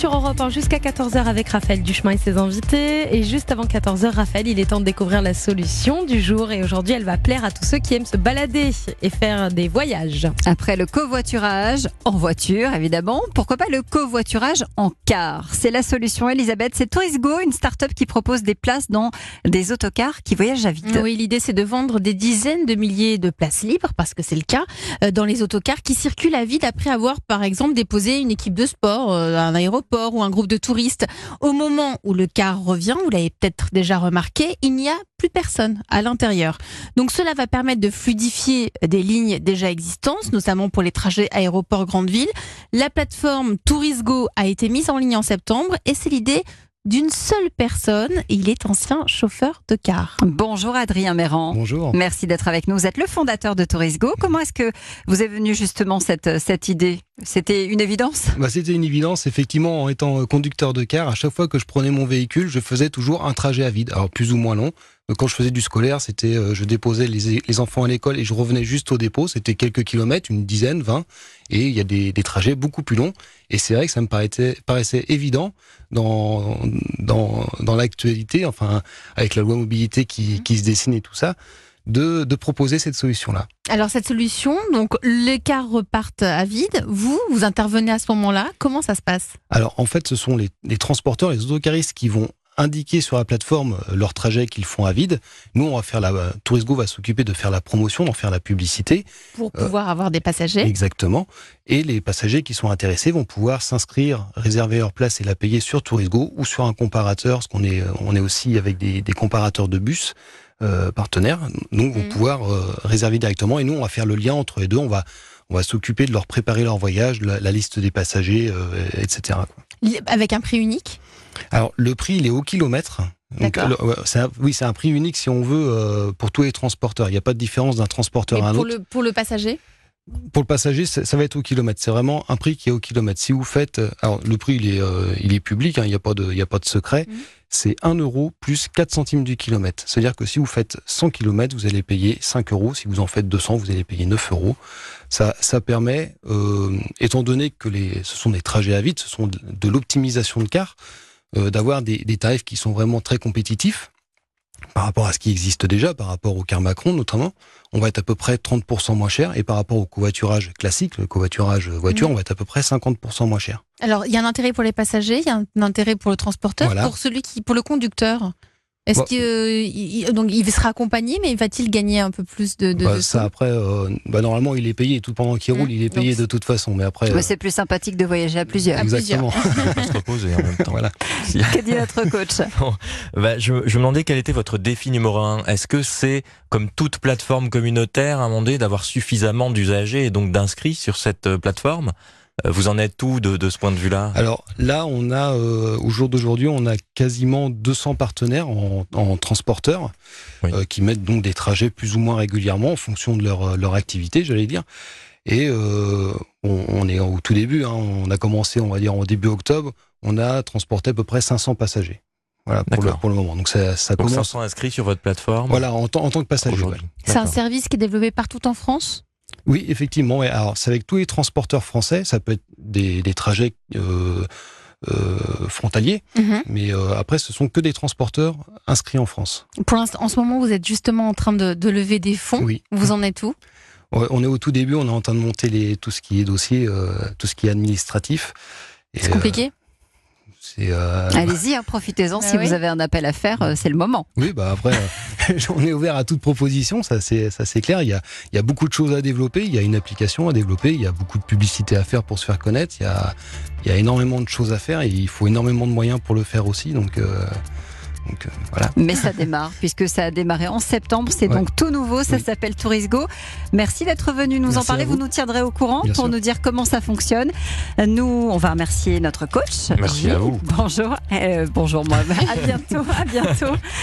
sur Europe 1 jusqu'à 14h avec Raphaël Duchemin et ses invités. Et juste avant 14h, Raphaël, il est temps de découvrir la solution du jour. Et aujourd'hui, elle va plaire à tous ceux qui aiment se balader et faire des voyages. Après le covoiturage en voiture, évidemment, pourquoi pas le covoiturage en car? C'est la solution, Elisabeth. C'est Tourisgo, une start-up qui propose des places dans des autocars qui voyagent à vide. Oui, l'idée, c'est de vendre des dizaines de milliers de places libres, parce que c'est le cas, dans les autocars qui circulent à vide après avoir, par exemple, déposé une équipe de sport à un aéroport ou un groupe de touristes. Au moment où le car revient, vous l'avez peut-être déjà remarqué, il n'y a plus personne à l'intérieur. Donc cela va permettre de fluidifier des lignes déjà existantes, notamment pour les trajets aéroport-grande ville. La plateforme Tourisgo a été mise en ligne en septembre et c'est l'idée d'une seule personne. Il est ancien chauffeur de car. Bonjour Adrien Méran. Bonjour. Merci d'être avec nous. Vous êtes le fondateur de Tourisgo. Comment est-ce que vous est venue justement cette idée? C'était une évidence? C'était une évidence, effectivement, en étant conducteur de car, à chaque fois que je prenais mon véhicule, je faisais toujours un trajet à vide, alors plus ou moins long. Quand je faisais du scolaire, c'était je déposais les enfants à l'école et je revenais juste au dépôt, c'était quelques kilomètres, une dizaine, 20, et il y a des trajets beaucoup plus longs. Et c'est vrai que ça me paraissait évident dans l'actualité, enfin avec la loi mobilité qui se dessine et tout ça, de proposer cette solution-là. Alors cette solution, donc les cars repartent à vide, vous intervenez à ce moment-là, comment ça se passe? Alors en fait, ce sont les transporteurs, les autocaristes qui vont indiquer sur la plateforme leur trajet qu'ils font à vide. Nous, on va faire Tourisgo va s'occuper de faire la promotion, d'en faire la publicité. Pour pouvoir avoir des passagers. Exactement. Et les passagers qui sont intéressés vont pouvoir s'inscrire, réserver leur place et la payer sur Tourisgo ou sur un comparateur, parce qu'on est aussi avec des comparateurs de bus partenaires. Donc, vont pouvoir réserver directement. Et nous, on va faire le lien entre les deux. On va s'occuper de leur préparer leur voyage, la liste des passagers, etc. Avec un prix unique? Alors, le prix, il est au kilomètre. Donc, c'est un prix unique si on veut pour tous les transporteurs. Il n'y a pas de différence d'un transporteur à un autre. Pour le passager? Pour le passager, ça va être au kilomètre. C'est vraiment un prix qui est au kilomètre. Si vous faites, alors le prix il est public, hein, il n'y a pas de secret. C'est 1 euro plus 4 centimes du kilomètre. C'est-à-dire que si vous faites 100 km, vous allez payer 5 euros. Si vous en faites 200, vous allez payer 9 euros. Ça permet, étant donné que ce sont des trajets à vide, ce sont de l'optimisation de car, d'avoir des tarifs qui sont vraiment très compétitifs par rapport à ce qui existe déjà, par rapport au car Macron notamment. On va être à peu près 30% moins cher, et par rapport au covoiturage classique, le covoiturage voiture, on va être à peu près 50% moins cher. Alors, il y a un intérêt pour les passagers, il y a un intérêt pour le transporteur, voilà. Pour le conducteur. Est-ce qu'il sera accompagné, mais va-t-il gagner un peu plus de ça après, normalement il est payé tout pendant qu'il roule, il est payé de toute façon. Mais après, c'est plus sympathique de voyager à plusieurs. Exactement. On peut se reposer en même temps. Voilà. Que dit notre coach? Je me demandais quel était votre défi numéro 1. Est-ce que c'est, comme toute plateforme communautaire, à un moment donné, d'avoir suffisamment d'usagers et donc d'inscrits sur cette plateforme? Vous en êtes où de ce point de vue-là? Alors là, on a au jour d'aujourd'hui, on a quasiment 200 partenaires en transporteurs qui mettent donc des trajets plus ou moins régulièrement en fonction de leur activité, j'allais dire. Et on est au tout début. Hein, on a commencé, on va dire, en début octobre. On a transporté à peu près 500 passagers. Voilà pour le moment. Donc ça donc commence. 500 inscrits sur votre plateforme. Voilà, en tant que passager. Ouais. C'est un service qui est développé partout en France? Oui, effectivement. Ouais. Alors, c'est avec tous les transporteurs français. Ça peut être des trajets frontaliers, mais après, ce sont que des transporteurs inscrits en France. Pour l'instant, en ce moment, vous êtes justement en train de lever des fonds. Oui. Vous en êtes où? On est au tout début. On est en train de monter tout ce qui est dossier, tout ce qui est administratif. C'est compliqué? Allez-y, profitez-en. Si vous avez un appel à faire, c'est le moment. Oui, après, on est ouvert à toute proposition, ça c'est clair. Il y a beaucoup de choses à développer, il y a une application à développer, il y a beaucoup de publicité à faire pour se faire connaître, il y a énormément de choses à faire et il faut énormément de moyens pour le faire aussi. Donc voilà. Mais ça démarre, puisque ça a démarré en septembre, c'est donc tout nouveau, ça s'appelle Tourisgo. Merci d'être venu nous en parler, vous nous tiendrez au courant pour nous dire comment ça fonctionne. Nous, on va remercier notre coach. Merci à vous. Bonjour, bonjour moi, à bientôt.